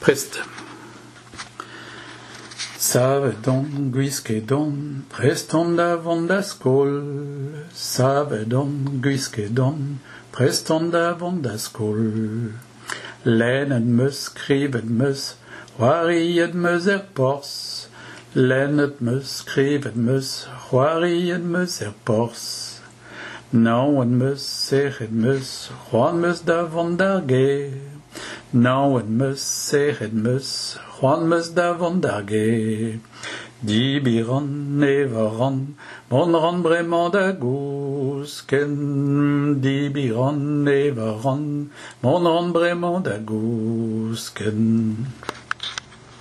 Prest. Savedon, guiskedon, preston davon da skål. Savedon, guiskedon, preston davon da skål. Länet möss, skrivet möss, roariet möss pors. Länet möss, skrivet möss, roariet möss pors. Nauwen möss, sechet möss, roan möss davon da ge. Nauwen möss, sechet möss, roan möss davon da ge. Dibiran, nevaran, monran bremañ da gousken. Dibiran, nevaran, monran bremañ da gousken.